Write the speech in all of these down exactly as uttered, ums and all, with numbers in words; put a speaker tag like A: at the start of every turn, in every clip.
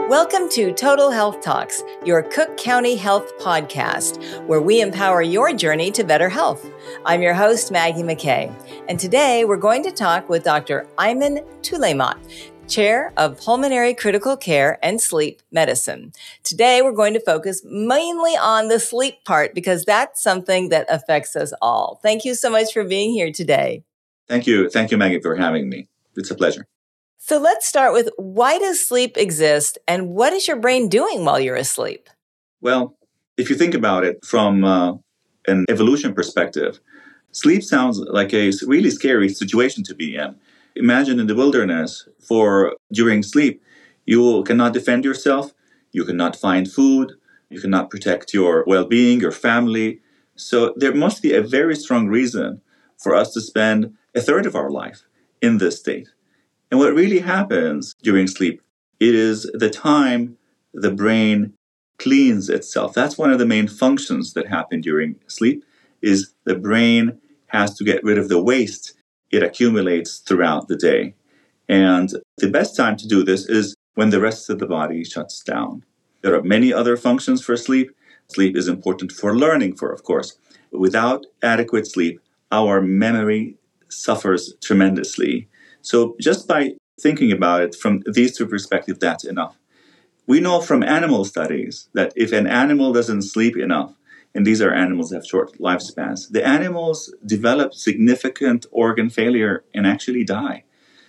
A: Welcome to Total Health Talks, your Cook County Health podcast, where we empower your journey to better health. I'm your host, Maggie McKay, and today we're going to talk with Doctor Ayman Tulaymat, Chair of Pulmonary Critical Care and Sleep Medicine. Today, we're going to focus mainly on the sleep part because that's something that affects us all. Thank you so much for being here today.
B: Thank you. Thank you, Maggie, for having me. It's a pleasure.
A: So let's start with, why does sleep exist and what is your brain doing while you're asleep?
B: Well, if you think about it from uh, an evolution perspective, sleep sounds like a really scary situation to be in. Imagine in the wilderness, for during sleep, you cannot defend yourself, you cannot find food, you cannot protect your well-being, your family. So there must be a very strong reason for us to spend a third of our life in this state. And what really happens during sleep, it is the time the brain cleans itself. That's one of the main functions that happen during sleep, is the brain has to get rid of the waste it accumulates throughout the day. And the best time to do this is when the rest of the body shuts down. There are many other functions for sleep. Sleep is important for learning, for of course. Without adequate sleep, our memory suffers tremendously. So just by thinking about it from these two perspectives, that's enough. We know from animal studies that if an animal doesn't sleep enough, and these are animals that have short lifespans, the animals develop significant organ failure and actually die.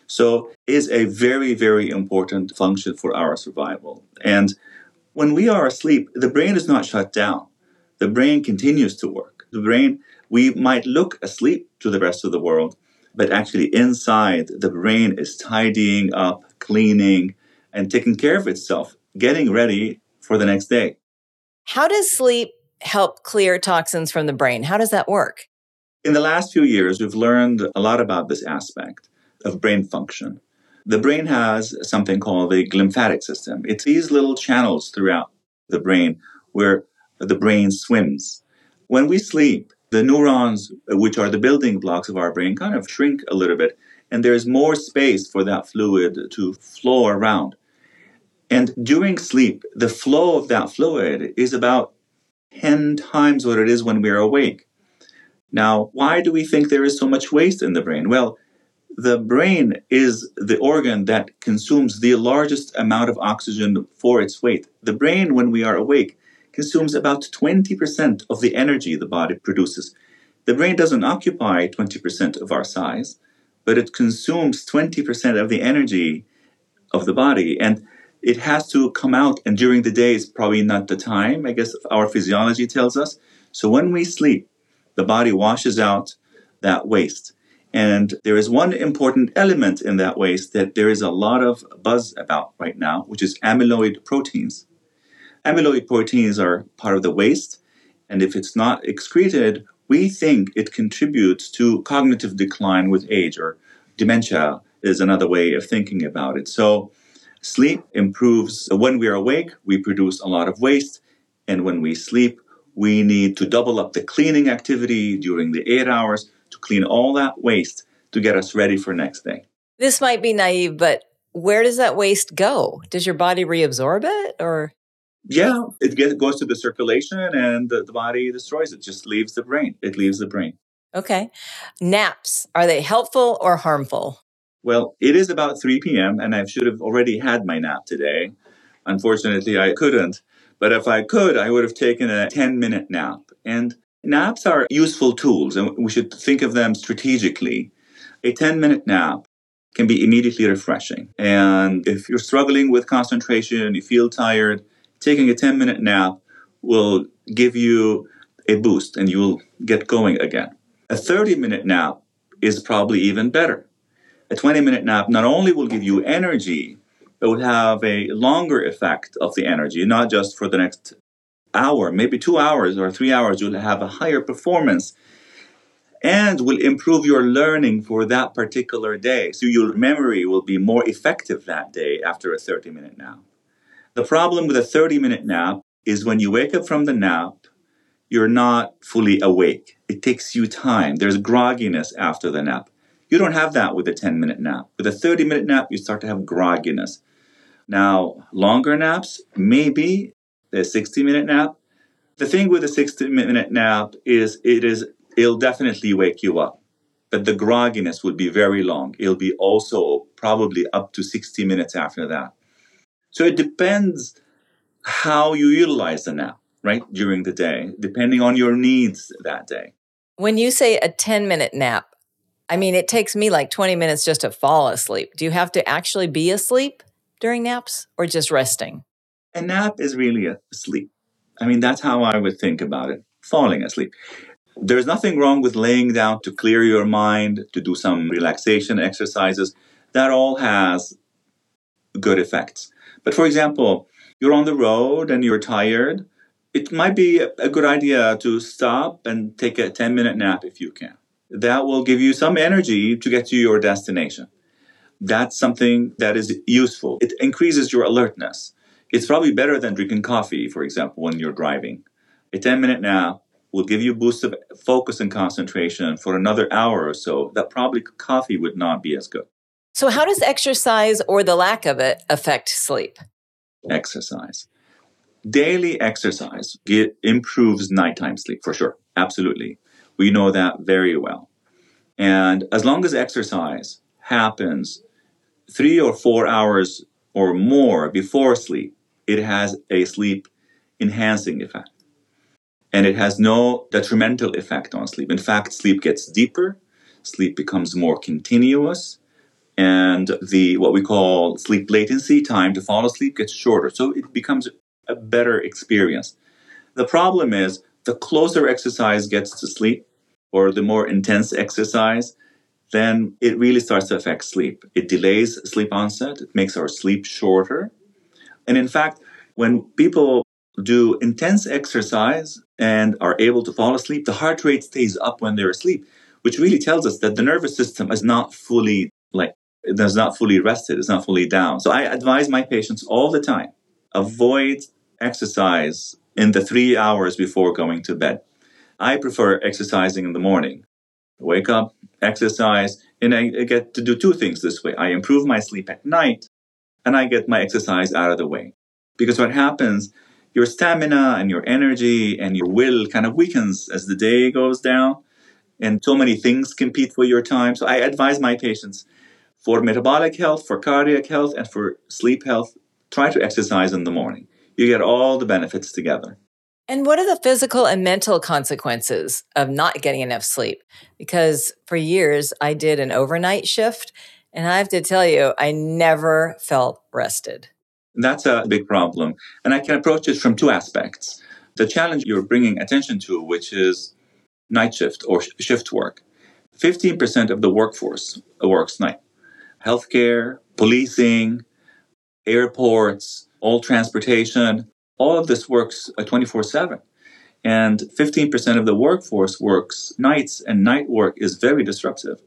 B: So it is a very, very important function for our survival. And when we are asleep, the brain is not shut down. The brain continues to work. The brain, we might look asleep to the rest of the world, but actually inside, the brain is tidying up, cleaning, and taking care of itself, getting ready for the next day.
A: How does sleep help clear toxins from the brain? How does that work?
B: In the last few years, we've learned a lot about this aspect of brain function. The brain has something called the glymphatic system. It's these little channels throughout the brain where the brain swims. When we sleep, the neurons, which are the building blocks of our brain, kind of shrink a little bit, and there's more space for that fluid to flow around. And during sleep, the flow of that fluid is about ten times what it is when we're awake. Now, why do we think there is so much waste in the brain? Well, the brain is the organ that consumes the largest amount of oxygen for its weight. The brain, when we are awake, consumes about twenty percent of the energy the body produces. The brain doesn't occupy twenty percent of our size, but it consumes twenty percent of the energy of the body. And it has to come out, and during the day is probably not the time, I guess our physiology tells us. So when we sleep, the body washes out that waste. And there is one important element in that waste that there is a lot of buzz about right now, which is amyloid proteins. Amyloid proteins are part of the waste, and if it's not excreted, we think it contributes to cognitive decline with age, or dementia is another way of thinking about it. So sleep improves. When we are awake, we produce a lot of waste, and when we sleep, we need to double up the cleaning activity during the eight hours to clean all that waste to get us ready for next day.
A: This might be naive, but where does that waste go? Does your body reabsorb it, or?
B: Yeah, it get, goes to the circulation and the, the body destroys it. Just leaves the brain. It leaves the brain.
A: Okay. Naps, are they helpful or harmful?
B: Well, it is about three p.m. and I should have already had my nap today. Unfortunately, I couldn't. But if I could, I would have taken a ten-minute nap. And naps are useful tools, and we should think of them strategically. A ten-minute nap can be immediately refreshing. And if you're struggling with concentration, you feel tired, taking a ten-minute nap will give you a boost and you'll get going again. A thirty-minute nap is probably even better. A twenty-minute nap not only will give you energy, but will have a longer effect of the energy, not just for the next hour, maybe two hours or three hours, you'll have a higher performance and will improve your learning for that particular day. So your memory will be more effective that day after a thirty-minute nap. The problem with a thirty-minute nap is when you wake up from the nap, you're not fully awake. It takes you time. There's grogginess after the nap. You don't have that with a ten-minute nap. With a thirty-minute nap, you start to have grogginess. Now, longer naps, maybe a sixty-minute nap. The thing with a sixty-minute nap is it is it'll definitely wake you up, but the grogginess would be very long. It'll be also probably up to sixty minutes after that. So it depends how you utilize the nap, right, during the day, depending on your needs that day.
A: When you say a ten-minute nap, I mean, it takes me like twenty minutes just to fall asleep. Do you have to actually be asleep during naps or just resting?
B: A nap is really a sleep. I mean, that's how I would think about it, falling asleep. There's nothing wrong with laying down to clear your mind, to do some relaxation exercises. That all has good effects. But for example, you're on the road and you're tired, it might be a good idea to stop and take a ten-minute nap if you can. That will give you some energy to get to your destination. That's something that is useful. It increases your alertness. It's probably better than drinking coffee, for example, when you're driving. A ten-minute nap will give you a boost of focus and concentration for another hour or so. That probably coffee would not be as good.
A: So how does exercise or the lack of it affect sleep?
B: Exercise. Daily exercise get, improves nighttime sleep for sure. Absolutely. We know that very well. And as long as exercise happens three or four hours or more before sleep, it has a sleep enhancing effect. And it has no detrimental effect on sleep. In fact, sleep gets deeper, sleep becomes more continuous, and the what we call sleep latency, time to fall asleep, gets shorter. So it becomes a better experience. The problem is the closer exercise gets to sleep, or the more intense exercise, then it really starts to affect sleep. It delays sleep onset. It makes our sleep shorter. And in fact, when people do intense exercise and are able to fall asleep, the heart rate stays up when they're asleep, which really tells us that the nervous system is not fully like it is not fully rested, it's not fully down. So I advise my patients all the time, avoid exercise in the three hours before going to bed. I prefer exercising in the morning. Wake up, exercise, and I get to do two things this way. I improve my sleep at night, and I get my exercise out of the way. Because what happens, your stamina and your energy and your will kind of weakens as the day goes down, and so many things compete for your time. So I advise my patients, for metabolic health, for cardiac health, and for sleep health, try to exercise in the morning. You get all the benefits together.
A: And what are the physical and mental consequences of not getting enough sleep? Because for years, I did an overnight shift, and I have to tell you, I never felt rested.
B: That's a big problem. And I can approach it from two aspects. The challenge you're bringing attention to, which is night shift or sh- shift work. fifteen percent of the workforce works night. Healthcare, policing, airports, all transportation, all of this works twenty-four seven. And fifteen percent of the workforce works nights, and night work is very disruptive.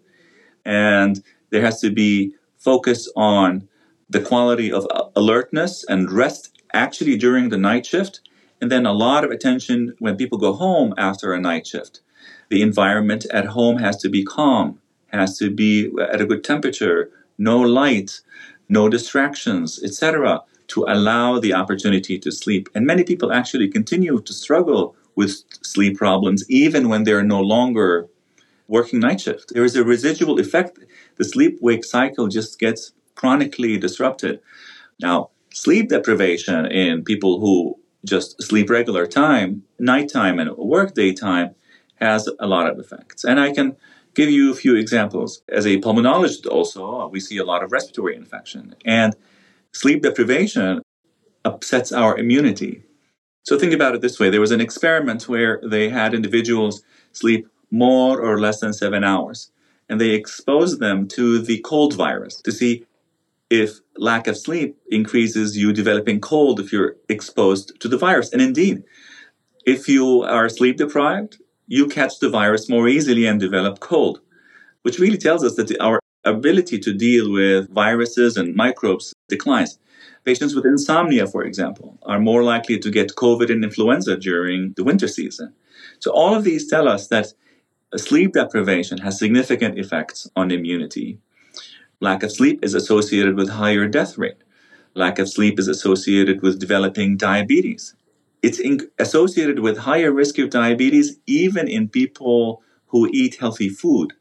B: And there has to be focus on the quality of alertness and rest actually during the night shift, and then a lot of attention when people go home after a night shift. The environment at home has to be calm, has to be at a good temperature, no light, no distractions, et cetera, to allow the opportunity to sleep. And many people actually continue to struggle with sleep problems even when they're no longer working night shift. There is a residual effect. The sleep-wake cycle just gets chronically disrupted. Now, sleep deprivation in people who just sleep regular time, nighttime and work daytime, has a lot of effects. And I can give you a few examples. As a pulmonologist also, we see a lot of respiratory infection. And sleep deprivation upsets our immunity. So think about it this way. There was an experiment where they had individuals sleep more or less than seven hours. And they exposed them to the cold virus to see if lack of sleep increases you developing cold if you're exposed to the virus. And indeed, if you are sleep deprived, you catch the virus more easily and develop cold, which really tells us that our ability to deal with viruses and microbes declines. Patients with insomnia, for example, are more likely to get COVID and influenza during the winter season. So all of these tell us that sleep deprivation has significant effects on immunity. Lack of sleep is associated with higher death rate. Lack of sleep is associated with developing diabetes. It's in- associated with higher risk of diabetes even in people who eat healthy food.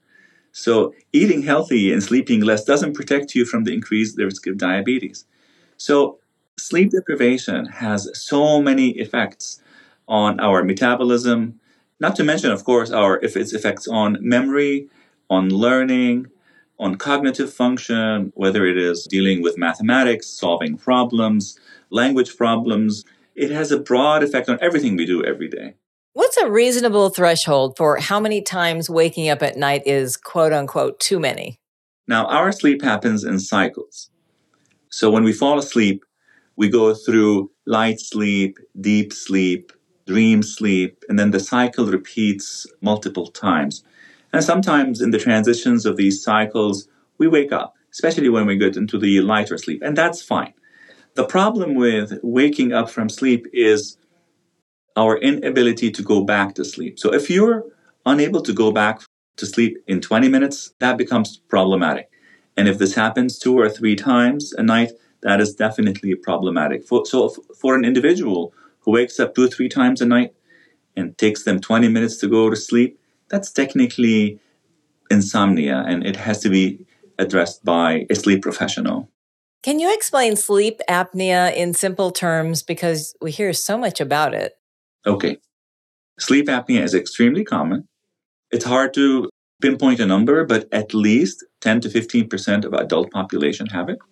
B: So eating healthy and sleeping less doesn't protect you from the increased risk of diabetes. So sleep deprivation has so many effects on our metabolism, not to mention, of course, our if its effects on memory, on learning, on cognitive function, whether it is dealing with mathematics, solving problems, language problems. It has a broad effect on everything we do every day.
A: What's a reasonable threshold for how many times waking up at night is quote unquote too many?
B: Now, our sleep happens in cycles. So when we fall asleep, we go through light sleep, deep sleep, dream sleep, and then the cycle repeats multiple times. And sometimes in the transitions of these cycles, we wake up, especially when we get into the lighter sleep, and that's fine. The problem with waking up from sleep is our inability to go back to sleep. So if you're unable to go back to sleep in twenty minutes, that becomes problematic. And if this happens two or three times a night, that is definitely problematic. For, so for an individual who wakes up two or three times a night and takes them twenty minutes to go to sleep, that's technically insomnia, and it has to be addressed by a sleep professional.
A: Can you explain sleep apnea in simple terms, because we hear so much about it?
B: Okay. Sleep apnea is extremely common. It's hard to pinpoint a number, but at least ten to fifteen percent of adult population have it.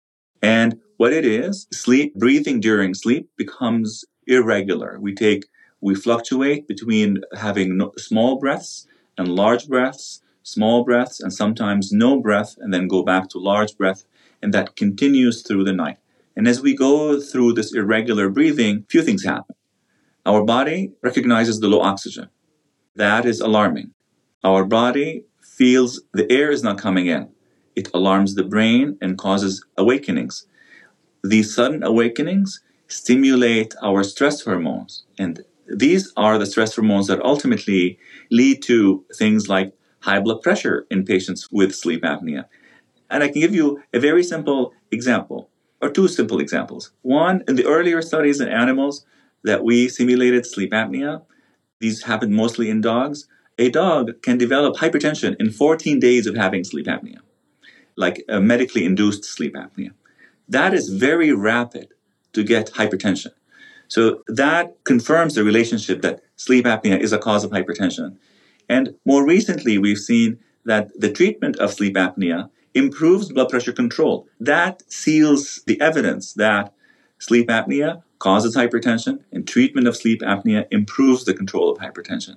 B: And what it is, sleep, breathing during sleep becomes irregular. We take, we fluctuate between having no, small breaths and large breaths, small breaths, and sometimes no breath, and then go back to large breath. And that continues through the night. And as we go through this irregular breathing, few things happen. Our body recognizes the low oxygen. That is alarming. Our body feels the air is not coming in. It alarms the brain and causes awakenings. These sudden awakenings stimulate our stress hormones. And these are the stress hormones that ultimately lead to things like high blood pressure in patients with sleep apnea. And I can give you a very simple example, or two simple examples. One, in the earlier studies in animals that we simulated sleep apnea, these happened mostly in dogs. A dog can develop hypertension in fourteen days of having sleep apnea, like a medically induced sleep apnea. That is very rapid to get hypertension. So that confirms the relationship that sleep apnea is a cause of hypertension. And more recently, we've seen that the treatment of sleep apnea improves blood pressure control. That seals the evidence that sleep apnea causes hypertension, and treatment of sleep apnea improves the control of hypertension.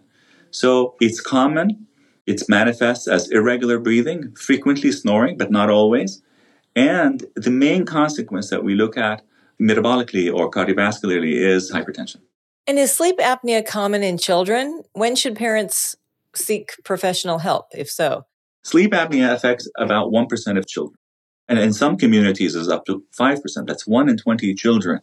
B: So it's common. It manifests as irregular breathing, frequently snoring, but not always. And the main consequence that we look at metabolically or cardiovascularly is hypertension.
A: And is sleep apnea common in children? When should parents seek professional help, if so?
B: Sleep apnea affects about one percent of children. And in some communities is up to five percent. That's one in twenty children.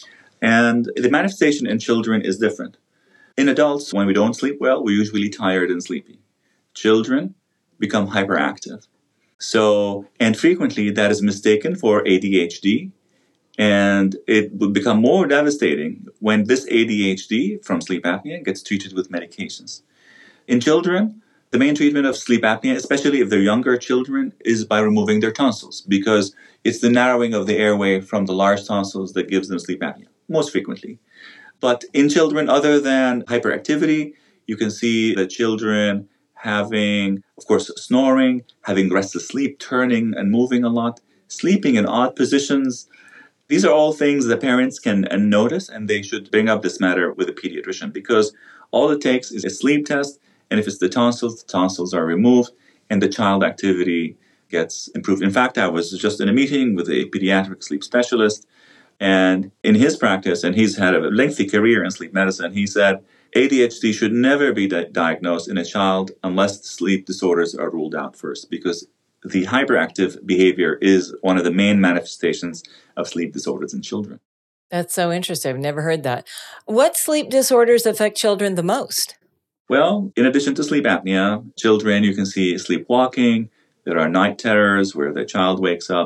B: And the manifestation in children is different. In adults, when we don't sleep well, we're usually tired and sleepy. Children become hyperactive. So, and frequently that is mistaken for A D H D. And it would become more devastating when this A D H D from sleep apnea gets treated with medications. In children, the main treatment of sleep apnea, especially if they're younger children, is by removing their tonsils, because it's the narrowing of the airway from the large tonsils that gives them sleep apnea, most frequently. But in children, other than hyperactivity, you can see that children having, of course, snoring, having restless sleep, turning and moving a lot, sleeping in odd positions. These are all things that parents can notice, and they should bring up this matter with a pediatrician, because all it takes is a sleep test. And if it's the tonsils, the tonsils are removed and the child activity gets improved. In fact, I was just in a meeting with a pediatric sleep specialist, and in his practice, and he's had a lengthy career in sleep medicine, he said A D H D should never be di- diagnosed in a child unless sleep disorders are ruled out first, because the hyperactive behavior is one of the main manifestations of sleep disorders in children.
A: That's so interesting. I've never heard that. What sleep disorders affect children the most?
B: Well, in addition to sleep apnea, children, you can see sleepwalking. There are night terrors where the child wakes up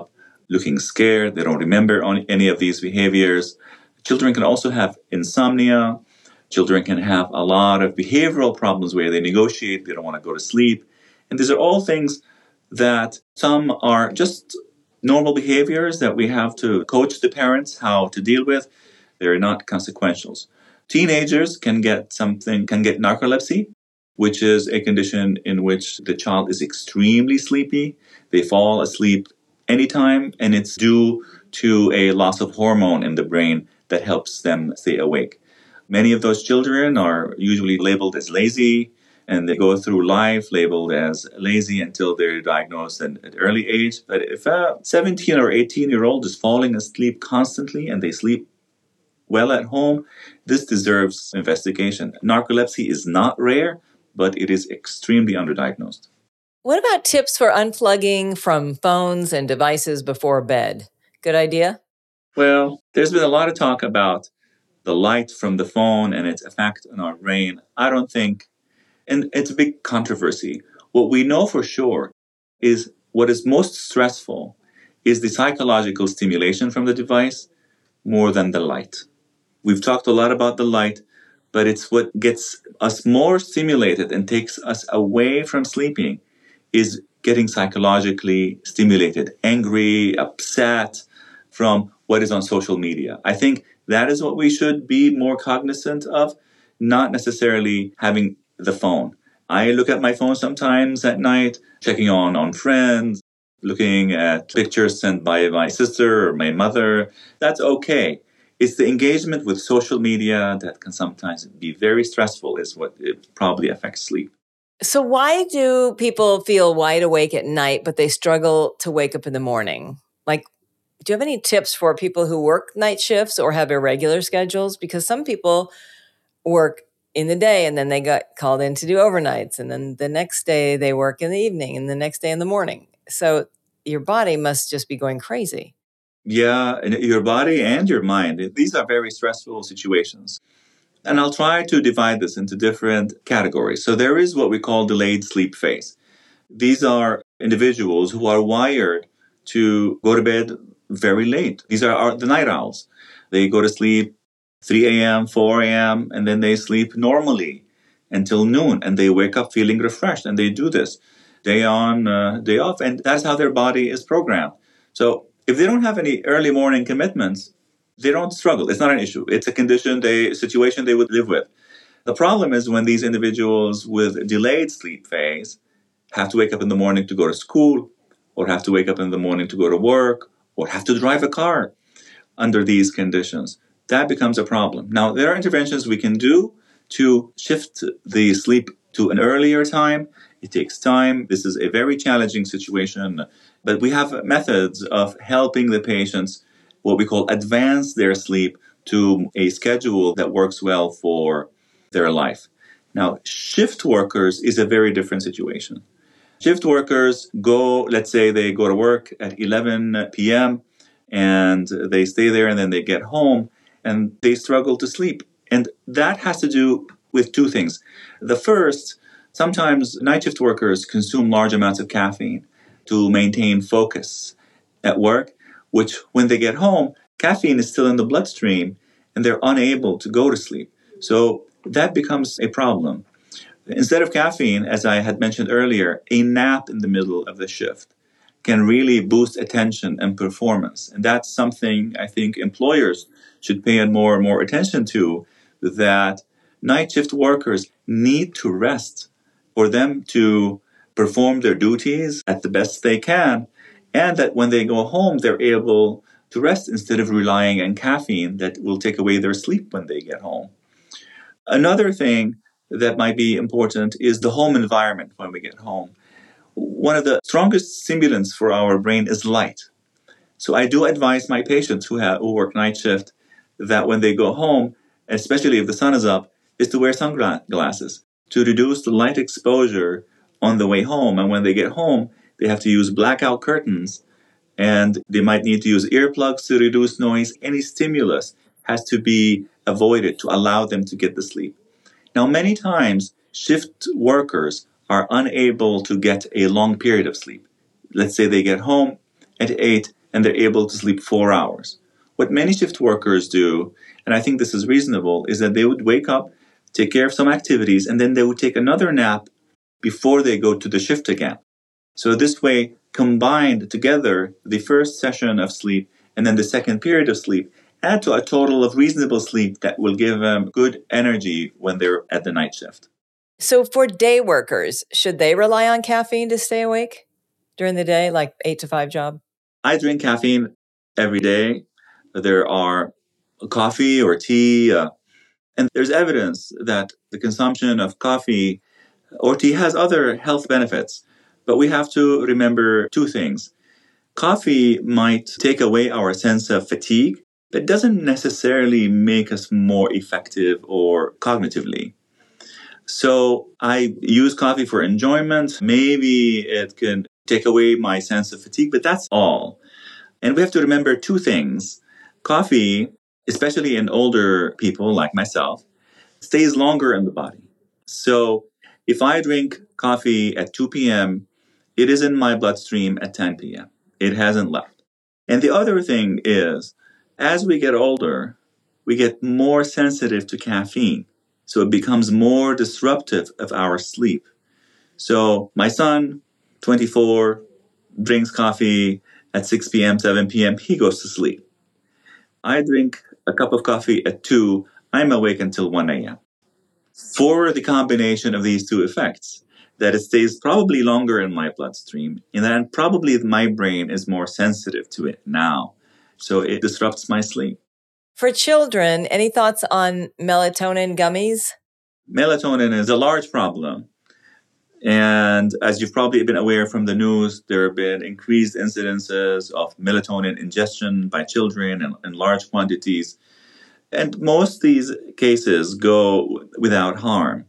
B: looking scared. They don't remember any of these behaviors. Children can also have insomnia. Children can have a lot of behavioral problems where they negotiate, they don't want to go to sleep. And these are all things that some are just normal behaviors that we have to coach the parents how to deal with. They're not consequentials. Teenagers can get something, can get narcolepsy, which is a condition in which the child is extremely sleepy. They fall asleep anytime, and it's due to a loss of hormone in the brain that helps them stay awake. Many of those children are usually labeled as lazy, and they go through life labeled as lazy until they're diagnosed at an early age. But if a seventeen or eighteen-year-old is falling asleep constantly and they sleep well at home, this deserves investigation. Narcolepsy is not rare, but it is extremely underdiagnosed.
A: What about tips for unplugging from phones and devices before bed? Good idea?
B: Well, there's been a lot of talk about the light from the phone and its effect on our brain. I don't think, and it's a big controversy. What we know for sure is what is most stressful is the psychological stimulation from the device more than the light. We've talked a lot about the light, but it's what gets us more stimulated and takes us away from sleeping is getting psychologically stimulated, angry, upset from what is on social media. I think that is what we should be more cognizant of, not necessarily having the phone. I look at my phone sometimes at night, checking on, on friends, looking at pictures sent by my sister or my mother. That's okay. It's the engagement with social media that can sometimes be very stressful is what it probably affects sleep.
A: So why do people feel wide awake at night, but they struggle to wake up in the morning? Like, do you have any tips for people who work night shifts or have irregular schedules? Because some people work in the day and then they got called in to do overnights. And then the next day they work in the evening and the next day in the morning. So your body must just be going crazy.
B: Yeah, and your body and your mind. These are very stressful situations. And I'll try to divide this into different categories. So there is what we call delayed sleep phase. These are individuals who are wired to go to bed very late. These are our, the night owls. They go to sleep three a.m., four a.m., and then they sleep normally until noon, and they wake up feeling refreshed, and they do this day on, uh, day off, and that's how their body is programmed. So if they don't have any early morning commitments, they don't struggle. It's not an issue. It's a condition, they situation they would live with. The problem is when these individuals with delayed sleep phase have to wake up in the morning to go to school, or have to wake up in the morning to go to work, or have to drive a car under these conditions. That becomes a problem. Now, there are interventions we can do to shift the sleep to an earlier time. It takes time. This is a very challenging situation, but we have methods of helping the patients, what we call advance their sleep to a schedule that works well for their life. Now, shift workers is a very different situation. Shift workers go, let's say they go to work at eleven p.m. and they stay there and then they get home and they struggle to sleep. And that has to do with two things. The first, sometimes night shift workers consume large amounts of caffeine to maintain focus at work, which when they get home, caffeine is still in the bloodstream and they're unable to go to sleep. So that becomes a problem. Instead of caffeine, as I had mentioned earlier, a nap in the middle of the shift can really boost attention and performance. And that's something I think employers should pay more and more attention to, that night shift workers need to rest for them to perform their duties at the best they can, and that when they go home, they're able to rest instead of relying on caffeine that will take away their sleep when they get home. Another thing that might be important is the home environment when we get home. One of the strongest stimulants for our brain is light. So I do advise my patients who, have, who work night shift that when they go home, especially if the sun is up, is to wear sunglasses to reduce the light exposure on the way home. And when they get home, they have to use blackout curtains and they might need to use earplugs to reduce noise. Any stimulus has to be avoided to allow them to get the sleep. Now, many times, shift workers are unable to get a long period of sleep. Let's say they get home at eight and they're able to sleep four hours. What many shift workers do, and I think this is reasonable, is that they would wake up, take care of some activities, and then they would take another nap before they go to the shift again. So this way, combined together, the first session of sleep and then the second period of sleep add to a total of reasonable sleep that will give them good energy when they're at the night shift.
A: So for day workers, should they rely on caffeine to stay awake during the day, like eight to five job?
B: I drink caffeine every day. There are coffee or tea, uh, and there's evidence that the consumption of coffee or tea has other health benefits. But we have to remember two things. Coffee might take away our sense of fatigue, but doesn't necessarily make us more effective or cognitively. So I use coffee for enjoyment. Maybe it can take away my sense of fatigue, but that's all. And we have to remember two things. Coffee, especially in older people like myself, stays longer in the body. So if I drink coffee at two p.m., it is in my bloodstream at ten p.m. It hasn't left. And the other thing is, as we get older, we get more sensitive to caffeine. So it becomes more disruptive of our sleep. So my son, twenty-four, drinks coffee at six p.m., seven p.m., he goes to sleep. I drink a cup of coffee at two, I'm awake until one a.m. For the combination of these two effects, that it stays probably longer in my bloodstream, and then probably my brain is more sensitive to it now. So it disrupts my sleep.
A: For children, any thoughts on melatonin gummies?
B: Melatonin is a large problem. And as you've probably been aware from the news, there have been increased incidences of melatonin ingestion by children in, in large quantities. And most of these cases go without harm.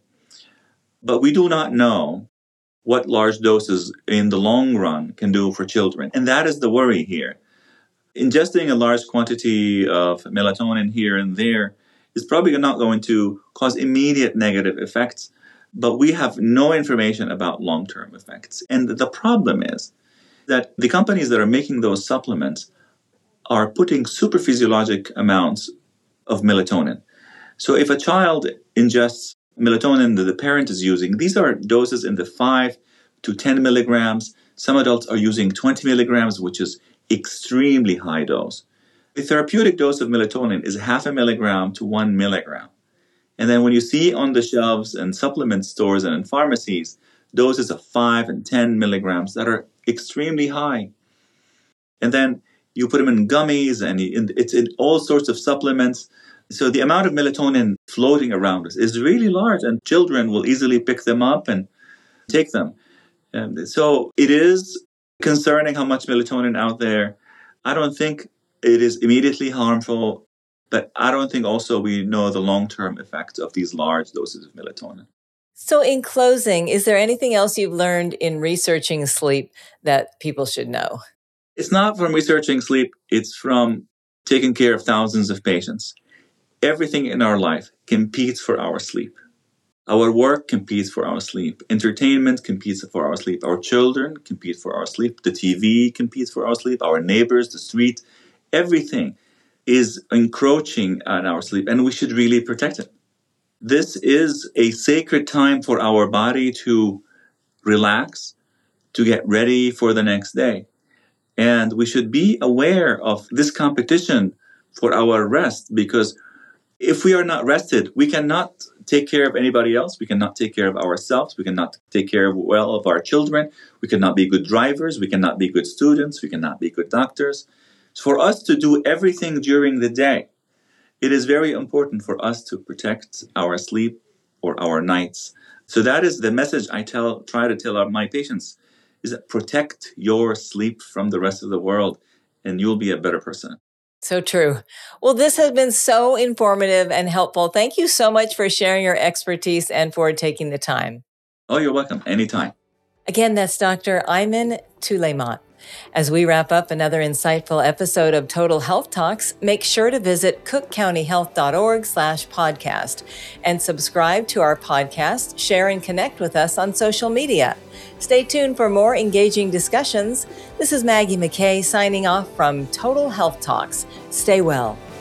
B: But we do not know what large doses in the long run can do for children. And that is the worry here. Ingesting a large quantity of melatonin here and there is probably not going to cause immediate negative effects, but we have no information about long-term effects. And the problem is that the companies that are making those supplements are putting superphysiologic amounts of melatonin. So if a child ingests melatonin that the parent is using, these are doses in the five to ten milligrams. Some adults are using twenty milligrams, which is extremely high dose. The therapeutic dose of melatonin is half a milligram to one milligram. And then when you see on the shelves in supplement stores and in pharmacies, doses of five and ten milligrams that are extremely high. And then you put them in gummies and it's in all sorts of supplements. So the amount of melatonin floating around us is really large, and children will easily pick them up and take them. And so it is concerning how much melatonin out there. I don't think it is immediately harmful, but I don't think also we know the long-term effects of these large doses of melatonin.
A: So in closing, is there anything else you've learned in researching sleep that people should know?
B: It's not from researching sleep. It's from taking care of thousands of patients. Everything in our life competes for our sleep. Our work competes for our sleep. Entertainment competes for our sleep. Our children compete for our sleep. The T V competes for our sleep. Our neighbors, the street, everything is encroaching on our sleep, and we should really protect it. This is a sacred time for our body to relax, to get ready for the next day. And we should be aware of this competition for our rest, because if we are not rested, we cannot take care of anybody else. We cannot take care of ourselves. We cannot take care of, well of our children. We cannot be good drivers. We cannot be good students. We cannot be good doctors. So for us to do everything during the day, it is very important for us to protect our sleep or our nights. So that is the message I tell, try to tell my patients, is that protect your sleep from the rest of the world, and you'll be a better person.
A: So true. Well, this has been so informative and helpful. Thank you so much for sharing your expertise and for taking the time.
B: Oh, you're welcome. Anytime.
A: Again, that's Doctor Ayman Tulaymat. As we wrap up another insightful episode of Total Health Talks, make sure to visit cook county health dot org slash podcast and subscribe to our podcast, share and connect with us on social media. Stay tuned for more engaging discussions. This is Maggie McKay signing off from Total Health Talks. Stay well.